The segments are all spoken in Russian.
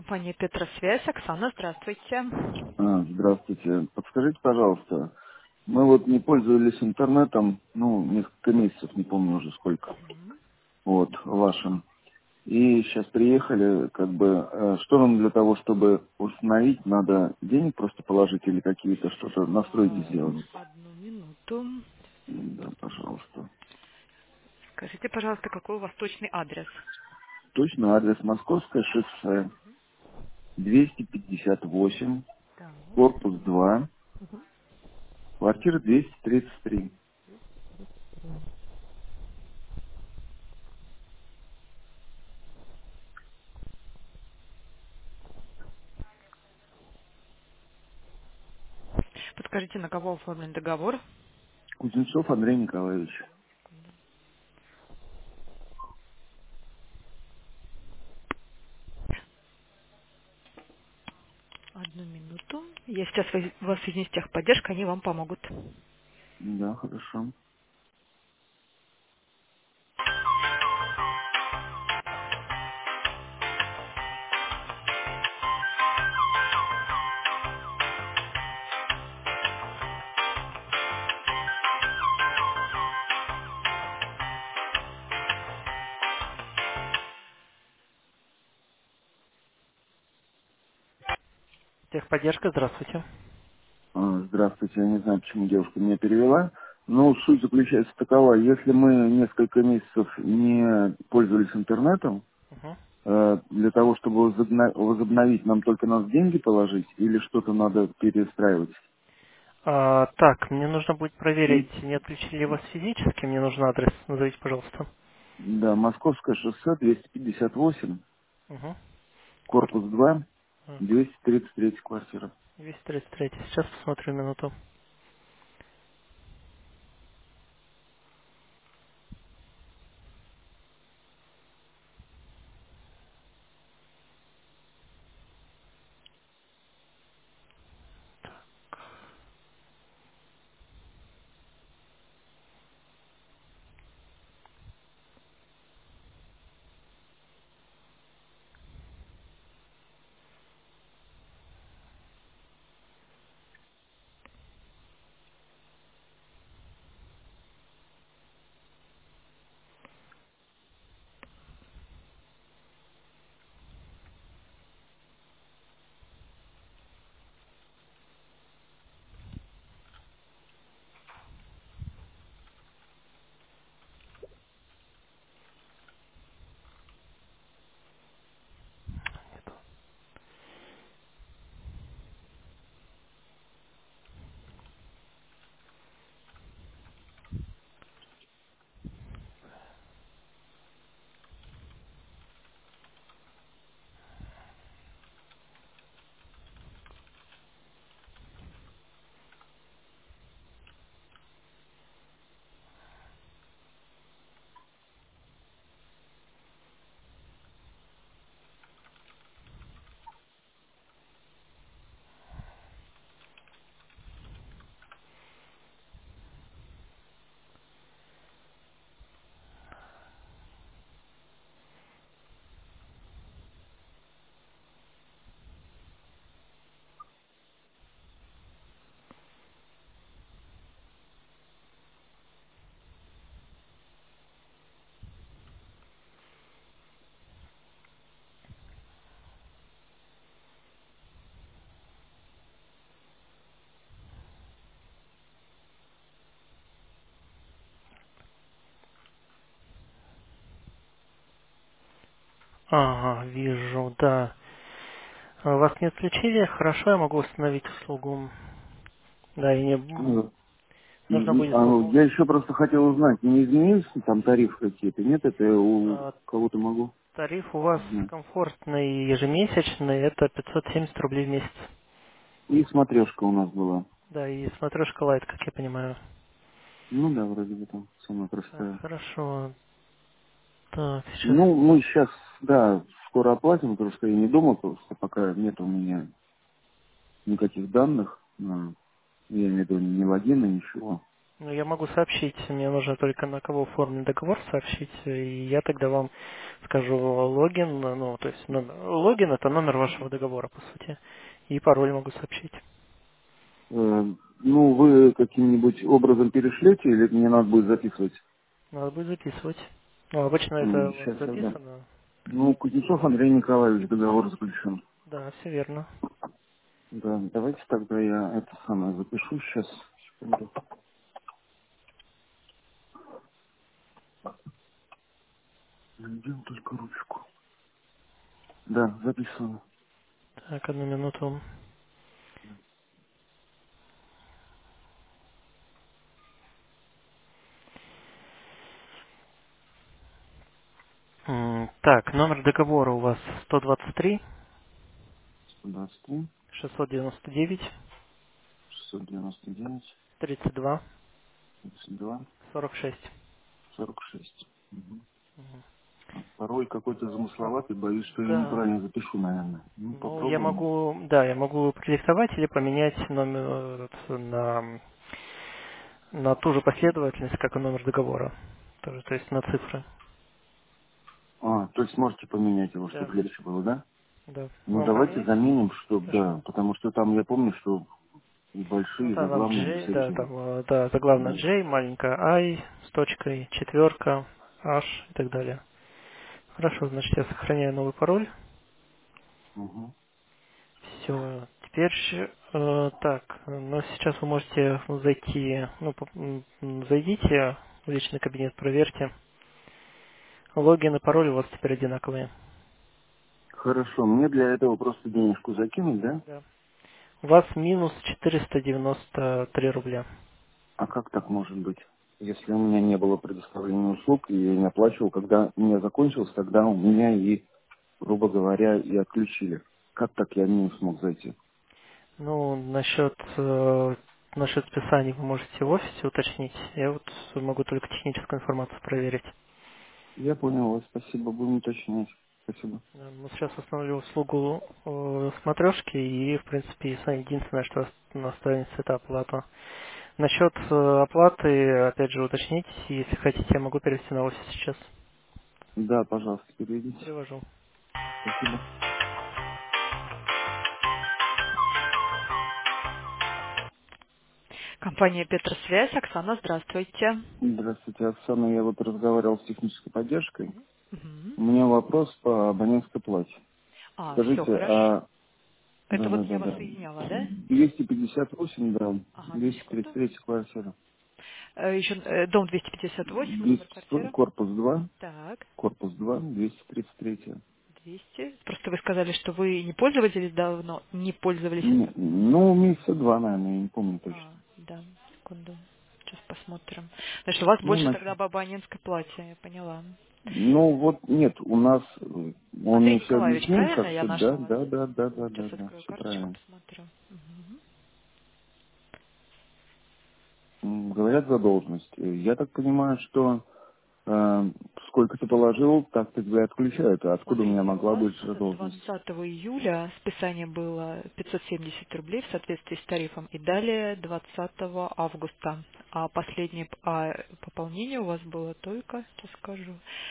Компания Петросвязь. Оксана, здравствуйте. Здравствуйте. Подскажите, пожалуйста, мы вот не пользовались интернетом, несколько месяцев, не помню уже сколько, вот, вашим. И сейчас приехали, что нам для того, чтобы установить, надо денег просто положить или какие-то что-то настройки сделать? Одну минуту. Да, пожалуйста. Скажите, пожалуйста, какой у вас точный адрес? Точно адрес Московское шоссе, 258, Так. корпус 2, квартира 233. Подскажите, на кого оформлен договор? Кузнецов Андрей Николаевич. Одну минуту. Я сейчас вас соединю с техподдержкой, они вам помогут. Да, хорошо. Техподдержка, здравствуйте. Здравствуйте, я не знаю, почему девушка меня перевела. Но суть заключается такова, если мы несколько месяцев не пользовались интернетом, Мгм. для того, чтобы возобновить, нам только надо деньги положить или что-то надо перестраивать? Так, мне нужно будет М? проверить, не отключили ли вас физически. Мне нужен адрес. Назовите, пожалуйста. Да, Московское шоссе, 258, Угу. корпус 2, 233 квартира. 233. Сейчас посмотрю минуту. Ага, вижу, да. Вас не отключили? Хорошо, я могу установить услугу. Да, и не Ну, нужно будет Я еще просто хотел узнать, не изменились ли там тарифы какие-то? Нет, это я у а, кого-то могу тариф у вас узнать. комфортный ежемесячный, это 570 рублей в месяц. И смотрешка у нас была. Да, и смотрешка лайт, как я понимаю. Ну да, вроде бы там самая Так, простая. хорошо. Так, сейчас. Ну, мы сейчас, да, скоро оплатим, потому что я не дома просто, пока нет у меня никаких данных. Я имею в виду ни логина, ничего. Ну, я могу сообщить, мне нужно только на кого оформлен договор сообщить, и я тогда вам скажу логин, ну, то есть логин это номер вашего договора, по сути, и пароль могу сообщить. Ну, вы каким-нибудь образом перешлете или мне надо будет записывать? Надо будет записывать. Ну, обычно это у вас Сейчас я дам. записано. Ну, Кузнецов Андрей Николаевич, договор заключен. Да, все верно. Да, давайте тогда я это самое запишу сейчас. Секунду. Найдем только ручку. Да, записано. Так, одну минуту. Так, номер договора у вас 123 123, 699 699, 32 32, 46. 46. Угу. Мгм. Пароль какой-то замысловатый, боюсь, что я Да. неправильно запишу, наверное. Ну, Ну, я попробуем. могу, да, я могу продиктовать или поменять номер на ту же последовательность, как и номер договора. Тоже, то есть на цифры. То есть можете поменять его, Да, чтобы легче было, да? да. Ну, Вам давайте поменять? заменим, чтобы, Хорошо. да, потому что там я помню, что и Ну большие да, там заглавные J, да, всякие. там, да, заглавная Да. J, маленькая I с точкой, четверка, H и так далее. Хорошо, значит, я сохраняю новый пароль. Угу. Все. Теперь, так, но сейчас вы можете зайти, ну, зайдите в личный кабинет, проверьте. Логин и пароль у вас теперь одинаковые. Хорошо, мне для этого просто денежку закинуть, да? Да. У вас минус 493 рубля. А как так может быть? Если у меня не было предоставления услуг, и я не оплачивал, когда у меня закончилось, тогда у меня и, грубо говоря, и отключили. Как так я не смог зайти? Ну, насчет списаний вы можете в офисе уточнить. Я вот могу только техническую информацию проверить. Я понял вас, спасибо, будем уточнять. Спасибо. Ну, сейчас установлю услугу смотрешки и, в принципе, единственное, что останется, это оплата. Насчет оплаты, опять же, уточните, если хотите, я могу перевести на офис сейчас. Да, пожалуйста, переведите. Перевожу. Спасибо. Компания Петросвязь. Оксана, здравствуйте. Здравствуйте, Оксана. Я вот разговаривал с технической поддержкой. Мгм. У меня вопрос по абонентской плате. Все Скажите, хорошо. Это вот я вас да. соединяла, да? 258, да, Ага, одну секунду. 233 квартира. Еще дом 258 и номер 200, квартиры. Так, корпус 2, 233. 200. Просто вы сказали, что вы не пользовались давно, не пользовались интернетом. Ну, месяца два, наверное, я не помню точно. Да, секунду. Сейчас посмотрим. Значит, у вас Ну, больше тогда начну. об абонентской плате, я поняла. Ну, вот нет, у нас, он Андрей мне все Николаевич, объяснил, правильно как я все, да, нашла вас? да, да, да, да, Сейчас да, да, открою все карточку, правильно. посмотрю. Мгм. Говорят задолженность. Я так понимаю, что сколько ты положил, так тебя и отключают. А откуда у меня Смотрите, у могла вас быть задолженность? 20 июля списание было 570 рублей в соответствии с тарифом и далее 20 августа. А последнее пополнение у вас было только, сейчас скажу,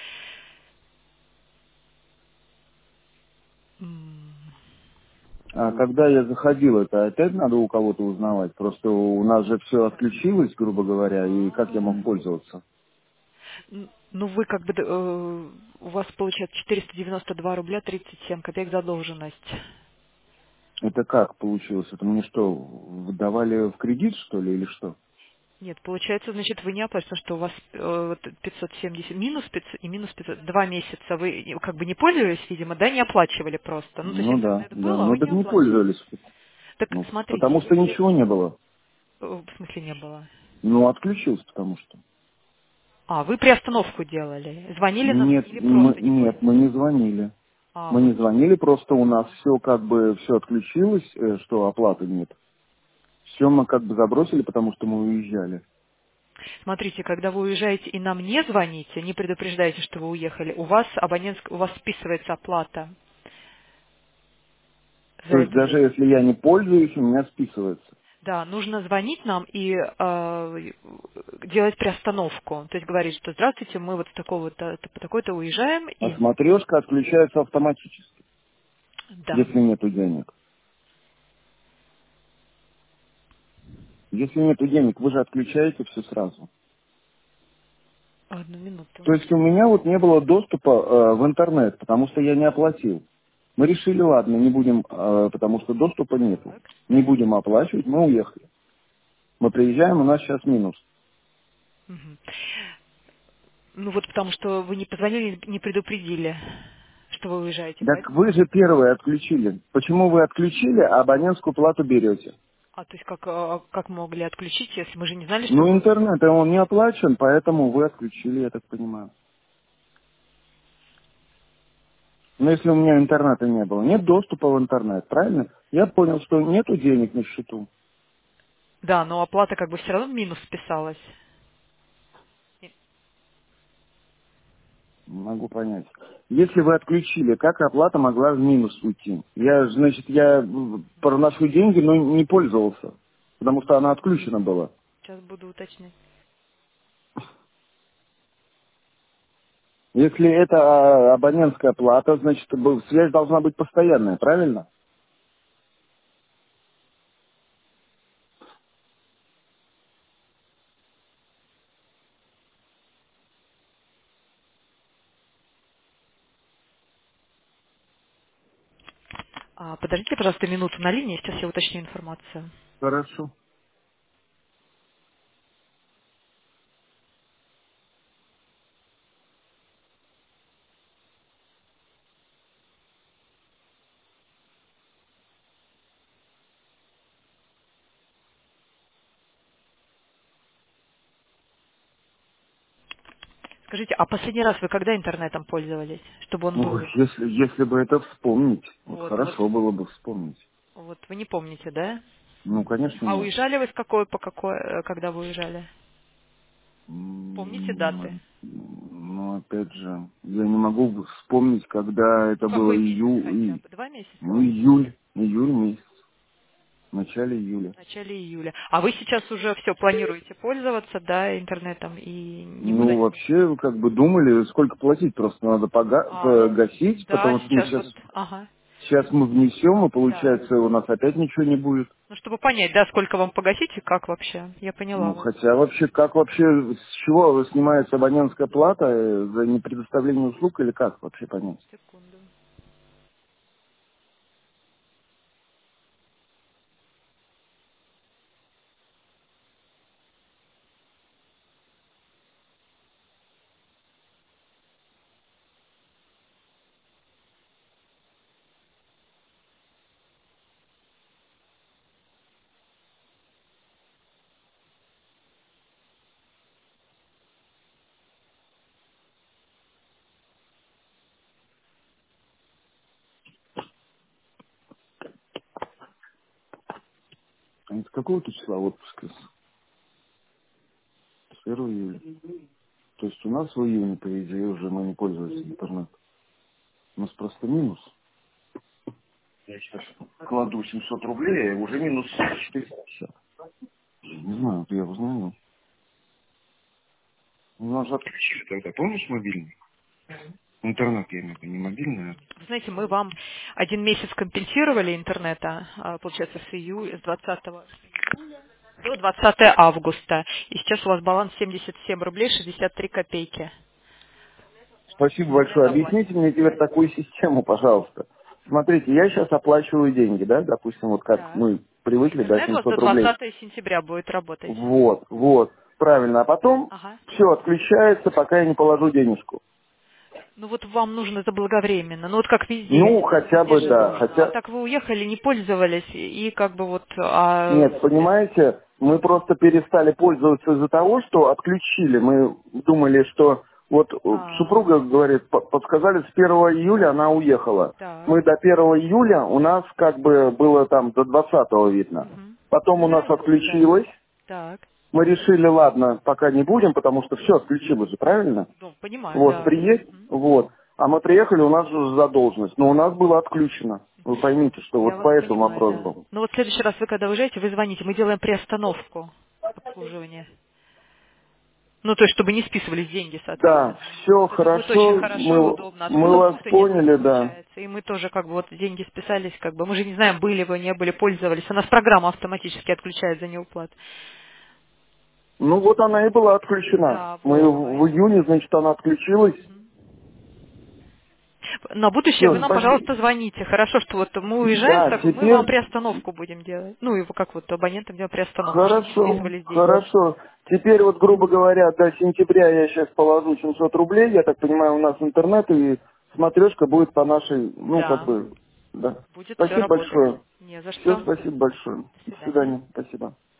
м, А когда я заходил, это опять надо у кого-то узнавать? Просто у нас же все сейчас. отключилось, грубо говоря, и как я мог пользоваться? Ну, вы как бы, у вас получается 492 рубля 37 копеек задолженность. Это как получилось? Это мне что, выдавали в кредит, что ли, или что? Нет, получается, значит, вы не оплачиваете, потому что у вас вот 570, минус 500 и минус 500, 2 месяца вы как бы не пользовались, видимо, да, не оплачивали просто. Ну, то есть Ну да, интернет да. был, а Ну вы так не не оплачивали. пользовались. Так, Ну, смотрите, потому что если... ничего не было. В смысле не было? Ну, отключился, потому что. А, вы приостановку делали. Звонили нам Нет, или просто не нет, мы пользовались? не звонили. А, Мы вы... не звонили, просто у нас все как бы все отключилось, что оплаты нет. Все мы как бы забросили, потому что мы уезжали. Смотрите, когда вы уезжаете и нам не звоните, не предупреждаете, что вы уехали, у вас списывается оплата за То есть это даже время. если я не пользуюсь, у меня списывается. Да, нужно звонить нам и делать приостановку. То есть говорить, что здравствуйте, мы вот с такого-то, по такой-то уезжаем А и... смотрешка отключается автоматически, Да. если нету денег. Если нету денег, вы же отключаете все сразу. Одну минуту. То есть у меня вот не было доступа в интернет, потому что я не оплатил. Мы решили, ладно, не будем, потому что доступа нету. Так. Не будем оплачивать, мы уехали. Мы приезжаем, у нас сейчас минус. Мгм. Ну вот потому что вы не позвонили, не предупредили, что вы уезжаете, Так поэтому... вы же первые отключили. Почему вы отключили, а абонентскую плату берете? А то есть как могли отключить, если мы же не знали, что Ну, вы... интернет, он не оплачен, поэтому вы отключили, я так понимаю. Но если у меня интернета не было, нет доступа в интернет, правильно? Я понял, что нету денег на счету. Да, но оплата как бы все равно в минус списалась. Не могу понять. Если вы отключили, как оплата могла в минус уйти? Я проношу деньги, но не пользовался, потому что она отключена была. Сейчас буду уточнять. Если это абонентская плата, значит, связь должна быть постоянная, правильно? Подождите, пожалуйста, минуту на линии, сейчас я уточню информацию. Хорошо. Скажите, а последний раз вы когда интернетом пользовались, чтобы он Ой, был? если бы это вспомнить, вот Вот, вот, хорошо было бы вспомнить. вот вы не помните, да? Ну, конечно, А нет. уезжали вы по какой, когда вы уезжали? Помните даты? Ну, опять же, я не могу вспомнить, когда Ну, это было какой месяц хотя бы? 2 месяца? июль месяц, в начале июля. В начале июля. А вы сейчас уже все планируете пользоваться, да, интернетом и никуда Ну, не... вообще, как бы думали, сколько платить, просто надо Ну, погасить, да, потому что сейчас вот, ага, сейчас мы внесем, и да. получается, у нас опять ничего не будет. Ну, чтобы понять, да, сколько вам погасить и как вообще. Я поняла Ну, вас. хотя вообще, как вообще, с чего снимается абонентская плата за непредоставление услуг или как вообще понять? Секунду. А с какого ты числа отпуска? С 1 июля. То есть у нас в июне, по идее, уже мы не пользуемся интернетом. У нас просто минус. Я сейчас кладу 700 рублей, и уже минус 450. Не знаю, я узнаю. У нас же отключили тогда, помнишь мобильный? Интернет, я имею в виду, не мобильный, Вы знаете, мы вам 1 месяц компенсировали интернета, получается, с 20 до 20 августа. И сейчас у вас баланс 77 рублей 63 копейки. Спасибо Вы большое. недоплатите. Объясните мне теперь такую систему, пожалуйста. Смотрите, я сейчас оплачиваю деньги, да, допустим, вот как Так. мы привыкли, да, Интернет у вас до 700 рублей. 20 сентября будет работать. Вот, правильно. А потом Ага. все отключается, пока я не положу денежку. Ну вот вам нужно заблаговременно. Ну вот как Ну, везде. хотя Везде бы, же да, нужно. А хотя... так вы уехали, не пользовались, и как бы вот... Нет, понимаете, мы просто перестали пользоваться из-за того, что отключили. Мы думали, что вот супруга говорит, подсказали, с 1 июля она уехала. так. Мы до 1 июля, у нас как бы было там до 20 видно. Мгм. Потом Ну у нас вернулись, да. отключилось. Так. Мы решили, ладно, пока не будем, потому что все отключилось же, правильно? Ну, понимаю, Вот, да. приедь, Мгм. вот. А мы приехали, у нас же задолженность, но у нас было отключено. Вы поймите, что Я вот вас поэтому понимаю, вопрос да. был. Ну вот в следующий раз вы когда уезжаете, вы звоните, мы делаем приостановку обслуживания. Ну, то есть, чтобы не списывались деньги, Да, соответственно. все Вот это будет очень хорошо, хорошо и удобно. А то мы потом вас путаница поняли, да. получается. И мы тоже как бы вот деньги списались, как бы мы же не знаем, были вы, не были, пользовались. У нас программа автоматически отключает за неуплату. Ну вот она и была отключена. Да, Мы вот в поэтому. июне, значит, она отключилась. На будущее вы Все, нам, спасибо. пожалуйста, звоните. Хорошо, что вот мы уезжаем, Да, так мы вам теперь приостановку будем делать. Ну, и как вот абонентам делаем приостановку, чтобы не хорошо, списывались деньги. хорошо. Теперь вот, грубо говоря, до сентября я сейчас положу 700 рублей. Я так понимаю, у нас интернет и смотрешка будет по нашей, ну, как Да, бы, да. будет все Спасибо работать. большое. Не за Все, что. спасибо большое. До До свидания. свидания. Спасибо.